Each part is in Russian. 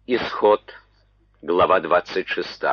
Исход, глава 26.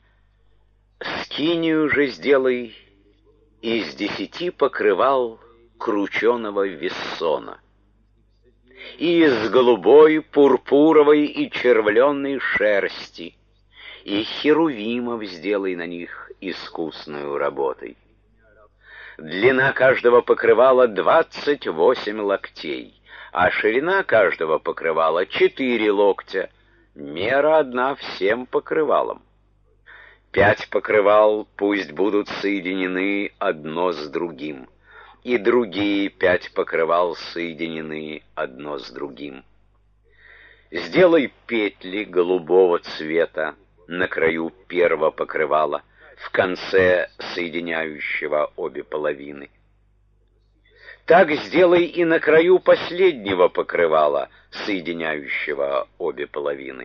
Скинию же сделай из 10 покрывал крученого вессона, и из голубой, пурпуровой и червленной шерсти, и херувимов сделай на них искусную работой. Длина каждого покрывала 28 локтей, а ширина каждого покрывала 4 локтя, мера одна всем покрывалам. 5 покрывал пусть будут соединены одно с другим, и другие 5 покрывал соединены одно с другим. Сделай петли голубого цвета на краю первого покрывала, в конце соединяющего обе половины. Так сделай и на краю последнего покрывала, соединяющего обе половины.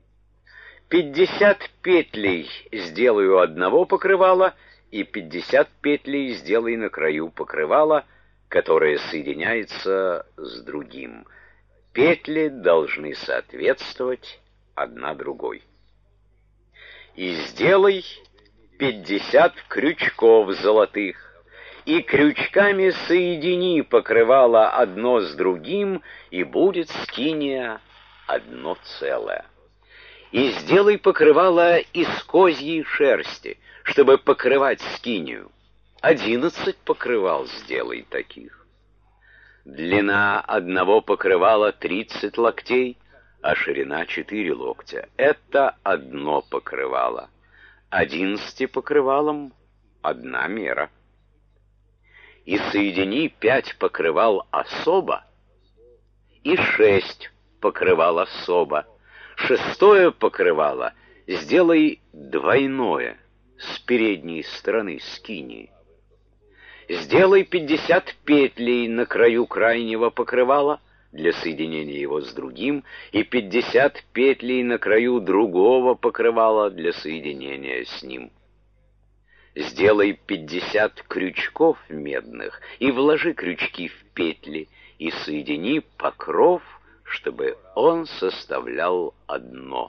50 петлей сделай у одного покрывала, и 50 петлей сделай на краю покрывала, которое соединяется с другим. Петли должны соответствовать одна другой. И сделай 50 крючков золотых, и крючками соедини покрывало одно с другим, и будет скиния одно целое. И сделай покрывало из козьей шерсти, чтобы покрывать скинию. 11 покрывал сделай таких. Длина одного покрывала 30 локтей, а ширина 4 локтя. Это одно покрывало. 11 покрывалам одна мера. И соедини 5 покрывал особо, и 6 покрывал особо. 6-е покрывало сделай двойное с передней стороны скинии. Сделай 50 петлей на краю крайнего покрывала для соединения его с другим, и 50 петлей на краю другого покрывала для соединения с ним. Сделай 50 крючков медных и вложи крючки в петли, и соедини покров, чтобы он составлял одно.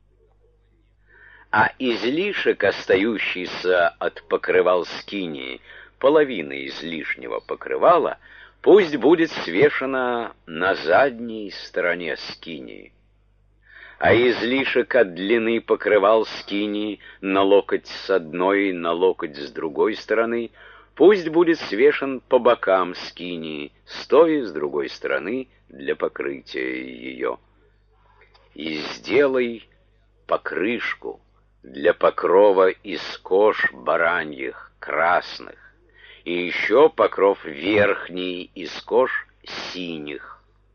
А излишек, остающийся от покрывал скинии, половина излишнего покрывала, пусть будет свешена на задней стороне скинии. А излишек от длины покрывал скинии на локоть с одной, на локоть с другой стороны, пусть будет свешен по бокам скинии, с той и с другой стороны, для покрытия ее. И сделай покрышку для покрова из кож бараньих, красных, и еще покров верхний из кож синих.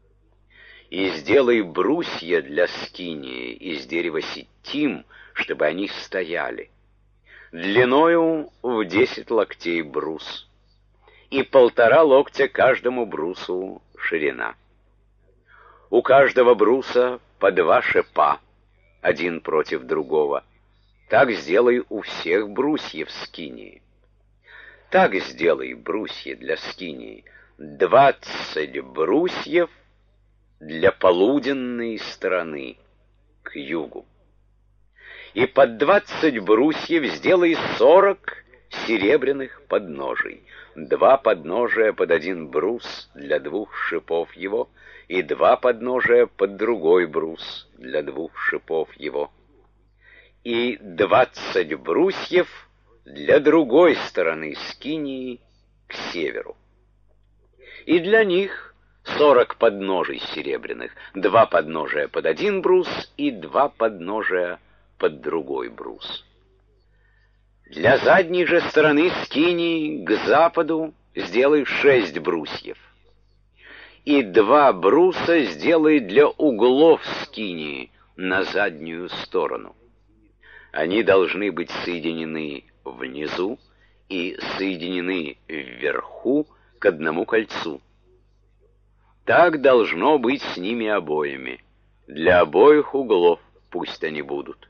И сделай брусья для скинии из дерева ситим, чтобы они стояли. Длиною в 10 локтей брус, и 1,5 локтя каждому брусу ширина. У каждого бруса по 2 шипа, один против другого. Так сделай у всех брусьев скинии. Так сделай брусья для скинии. 20 брусьев для полуденной стороны, к югу. И под 20 брусьев сделай 40 серебряных подножий. 2 подножия под один брус для 2 шипов его, и 2 подножия под другой брус для 2 шипов его. И 20 брусьев для другой стороны скинии к северу. И для них 40 подножий серебряных, 2 подножия под один брус и 2 подножия под другой брус. Для задней же стороны скинии к западу сделай 6 брусьев. И 2 бруса сделай для углов скинии на заднюю сторону. Они должны быть соединены внизу и соединены вверху к одному кольцу. Так должно быть с ними обоими. Для обоих углов пусть они будут.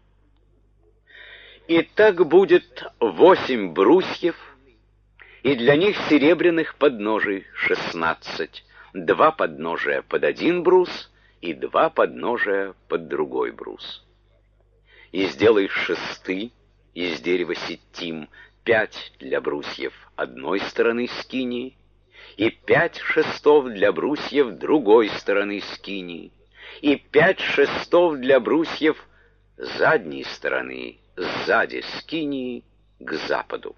И так будет 8 брусьев, и для них серебряных подножий 16, 2 подножия под один брус и 2 подножия под другой брус. И сделай шесты из дерева ситим, 5 для брусьев одной стороны скинии, и 5 шестов для брусьев другой стороны скинии, и 5 шестов для брусьев задней стороны, сзади скинии, к западу.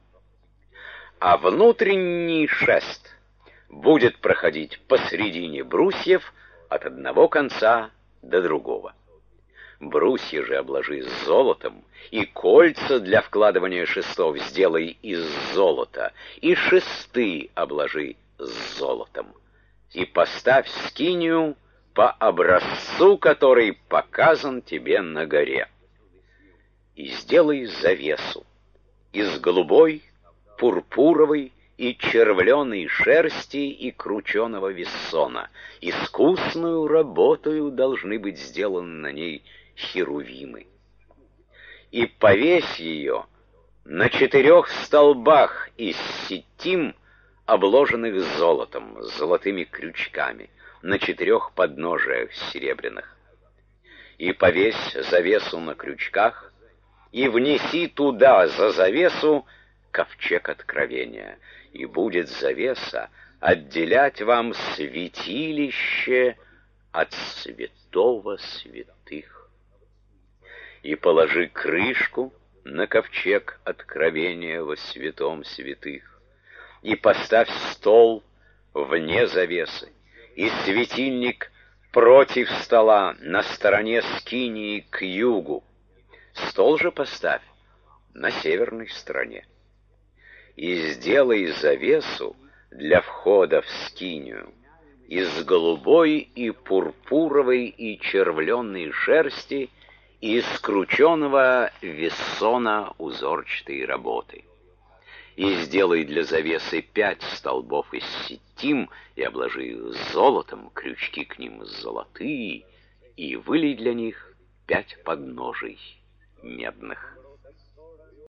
А внутренний шест будет проходить посредине брусьев от одного конца до другого. Брусья же обложи золотом, и кольца для вкладывания шестов сделай из золота, и шесты обложи золотом. И поставь скинию по образцу, который показан тебе на горе. И сделай завесу из голубой, пурпуровой и червленой шерсти и крученого вессона. Искусную работою должны быть сделаны на ней херувимы. И повесь ее на 4 столбах из ситим, обложенных золотом, с золотыми крючками, на 4 подножиях серебряных. И повесь завесу на крючках, и внеси туда за завесу ковчег откровения, и будет завеса отделять вам святилище от святого святых. И положи крышку на ковчег откровения во святом святых, и поставь стол вне завесы, и светильник против стола на стороне скинии к югу. Стол же поставь на северной стороне. И сделай завесу для входа в скинию из голубой и пурпуровой и червленной шерсти и из крученого вессона узорчатой работы. И сделай для завесы 5 столбов из ситим, и обложи их золотом, крючки к ним золотые, и вылей для них 5 подножий медных.